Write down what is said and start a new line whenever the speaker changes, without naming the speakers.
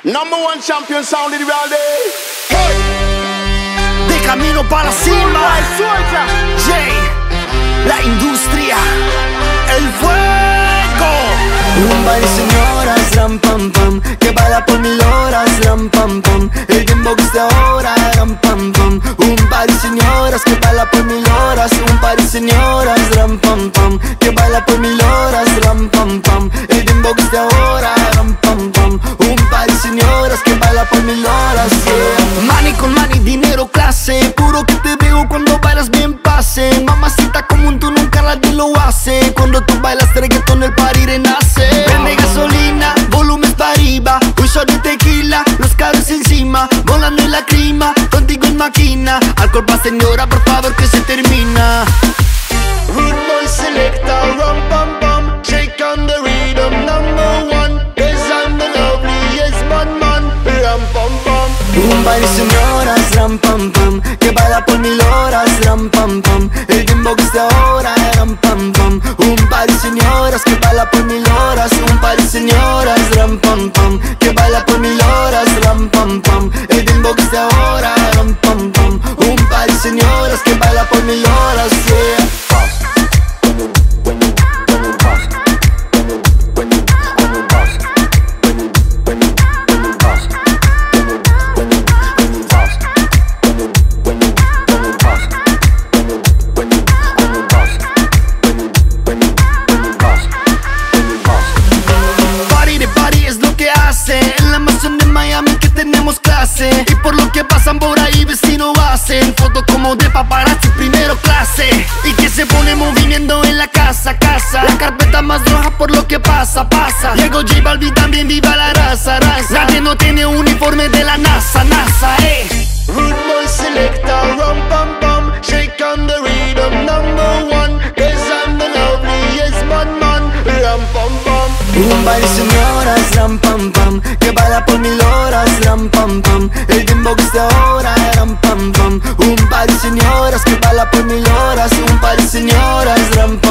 Number one champion sound in the all day. Hey.
De camino para la cima. Jay, la industria, el fuego.
Un baile señoras, ram pam pam, que baila por 1000 horas, ram pam pam. El dembox de ahora, ram pam pam. Un party señoras, que baila por 1000 horas. Un party señoras, ram pam pam, que baila por 1000 horas, ram pam pam. El dembox de ahora, ram pam pam. Un party señoras, que baila por 1000 horas, yeah.
Money con money, dinero, clase. Puro que te veo cuando bailas bien pase. Mamacita común, tú nunca nadie lo hace. Cuando tú bailas reggaetón el party renace. Prende gasolina, volumen para arriba. Un shot de tequila, los carros encima. Volando en la clima, contigo en máquina. Alcohol pa' señora, por favor que se termina.
Rude boy selector, rum pam pam. Shake on the rhythm, number one. Cause I'm the loveliest man, ram pam pam. Un baile señoras, ram pam pam, que baila por 1000 horas, ram pam pam. El dembox de ahora, ram pam pam. Un party señoras, que baila por 1000 horas. Un party señoras, ram pam pam, que baila por 1000 horas, ram pam pam. El dembox de ahora, ram pam pam. Un party señoras, que baila por 1000 horas, yeah.
En la mansión de Miami que tenemos clase. Y por lo que pasan por ahí vecinos hacen fotos como de paparazzi primero clase. Y que se pone movimiento en la casa. La carpeta más roja por lo que pasa. Llegó J Balvin también, viva la raza. Nadie no tiene uniforme de la NASA,
Rude boy selector, rum pam pam. Shake on the rhythm, number one. Cause I'm the loveliest man, ram pam pam. Un baile señoras, ram pam pam, que baila por 1000 horas, ram pam pam. El dembox de ahora, ram pam pam. Un party señoras, que baila por 1000 horas. Un party señoras, ram pam